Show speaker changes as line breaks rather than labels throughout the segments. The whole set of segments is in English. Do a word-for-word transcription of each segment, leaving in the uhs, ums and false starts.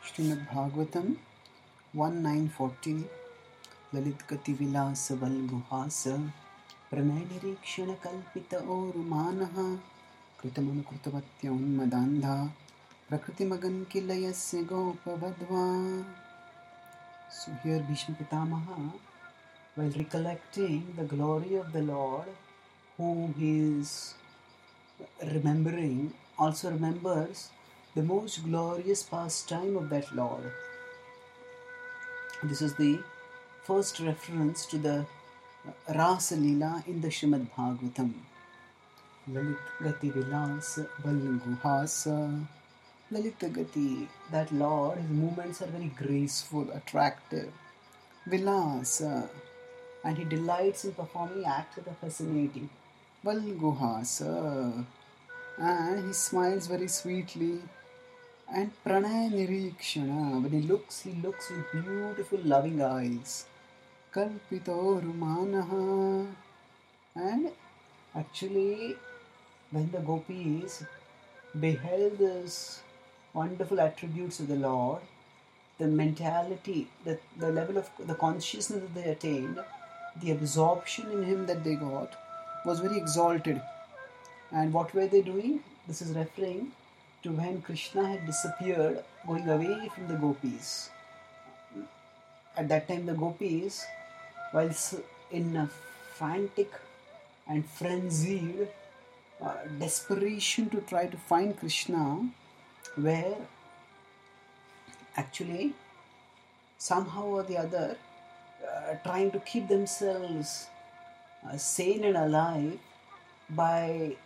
Srimad Bhagavatam one nine forty Lalit Gati Vilas Val Guhasa Pranay Nirikshana Kalpita Orumanaha Kritamanu Krutavatya Unmadandha Prakriti Magan Kilayasya Gopavadva. So here Bhishma Pitamaha, while recollecting the glory of the Lord, whom he is remembering, also remembers the most glorious pastime of that Lord. This is the first reference to the Rasa Leela in the Srimad Bhagavatam. Lalit Gati Vilas Bal Guhasa. Lalita Gati, that Lord, his movements are very graceful, attractive. Vilasa, and he delights in performing acts that are fascinating. Bal Guhasa, and he smiles very sweetly. And Pranay Nirikshana, when he looks, he looks with beautiful loving eyes. Kalpito Rumanaha. And actually, when the gopis beheld these wonderful attributes of the Lord, the mentality, the, the level of the consciousness that they attained, the absorption in him that they got, was very exalted. And what were they doing? This is referring to when Krishna had disappeared, going away from the gopis. At that time the gopis, while in a frantic and frenzied uh, desperation to try to find Krishna, were actually somehow or the other uh, trying to keep themselves uh, sane and alive by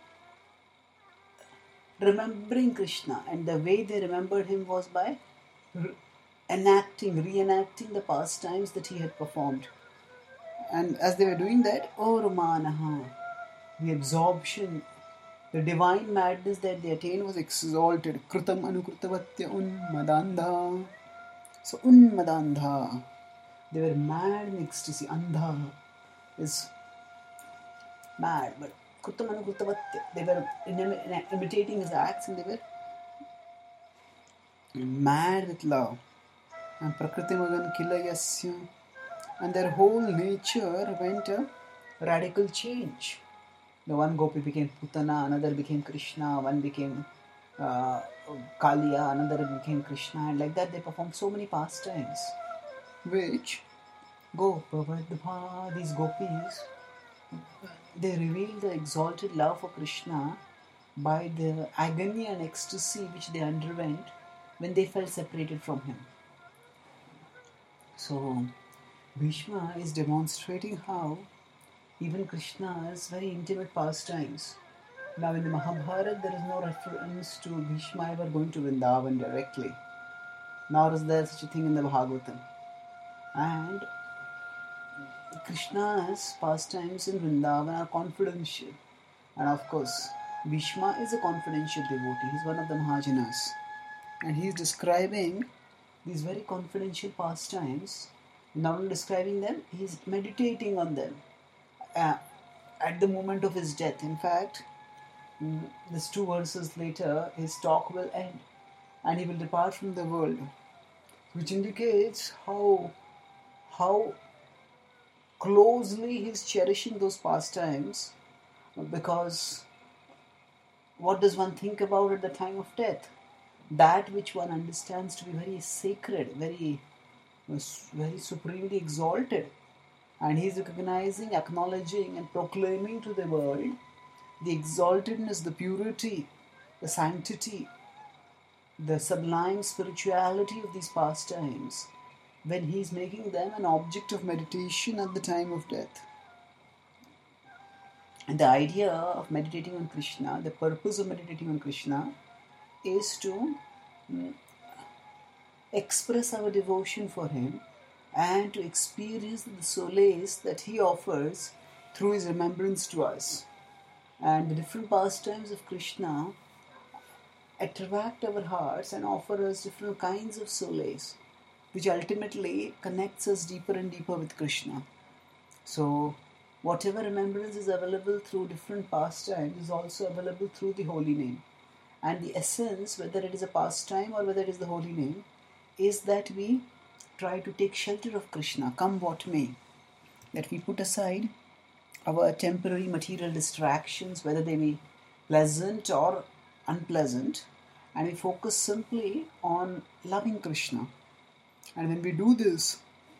remembering Krishna, and the way they remembered him was by re- enacting, reenacting the pastimes that he had performed. And as they were doing that, O Ramanaha, the absorption, the divine madness that they attained was exalted. Krutam anukrutavatya unmadandha. So unmadandha, they were mad in ecstasy. Andha is mad, but Krutam anukrutavatya, they were imitating his acts and they were mad with love. And Prakriti Magan Kilayasya, and their whole nature went a radical change. The one gopi became Putana, another became Krishna, one became uh, Kaliya, another became Krishna, and like that they performed so many pastimes, which Gopavadbha, these gopis, they revealed the exalted love for Krishna by the agony and ecstasy which they underwent when they felt separated from him. So Bhishma is demonstrating how even Krishna's very intimate pastimes. Now in the Mahabharata there is no reference to Bhishma ever going to Vrindavan directly, nor is there such a thing in the Bhagavatam. And Krishna's pastimes in Vrindavan are confidential. And of course, Bhishma is a confidential devotee. He is one of the Mahajanas. And he is describing these very confidential pastimes. Not only describing them, he is meditating on them uh, at the moment of his death. In fact, mm, these two verses later, his talk will end and he will depart from the world, which indicates how how closely he is cherishing those pastimes, because what does one think about at the time of death? That which one understands to be very sacred, very, very supremely exalted. And he is recognizing, acknowledging and proclaiming to the world the exaltedness, the purity, the sanctity, the sublime spirituality of these pastimes when he is making them an object of meditation at the time of death. And the idea of meditating on Krishna, the purpose of meditating on Krishna, is to mm, express our devotion for him and to experience the solace that he offers through his remembrance to us. And the different pastimes of Krishna attract our hearts and offer us different kinds of solace, which ultimately connects us deeper and deeper with Krishna. So, whatever remembrance is available through different pastimes is also available through the holy name. And the essence, whether it is a pastime or whether it is the holy name, is that we try to take shelter of Krishna, come what may. That we put aside our temporary material distractions, whether they be pleasant or unpleasant, and we focus simply on loving Krishna. And when we do this,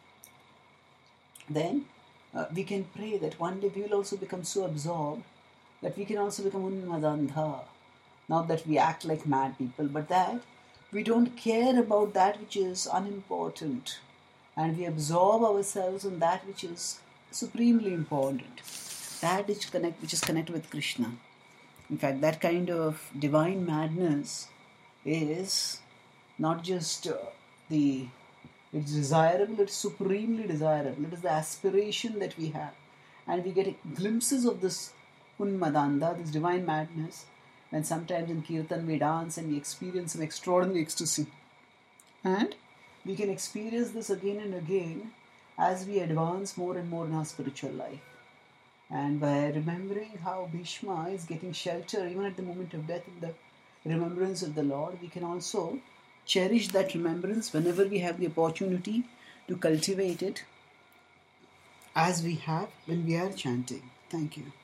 then uh, we can pray that one day we will also become so absorbed that we can also become unmadandha. Not that we act like mad people, but that we don't care about that which is unimportant, and we absorb ourselves on that which is supremely important, that which connect which is connected with Krishna. In fact, that kind of divine madness is not just uh, the it's desirable, it's supremely desirable. It is the aspiration that we have, and we get glimpses of this unmadanda, this divine madness, when sometimes in kirtan we dance and we experience some extraordinary ecstasy. And we can experience this again and again as we advance more and more in our spiritual life. And by remembering how Bhishma is getting shelter even at the moment of death in the remembrance of the Lord, we can also cherish that remembrance whenever we have the opportunity to cultivate it, as we have when we are chanting. Thank you.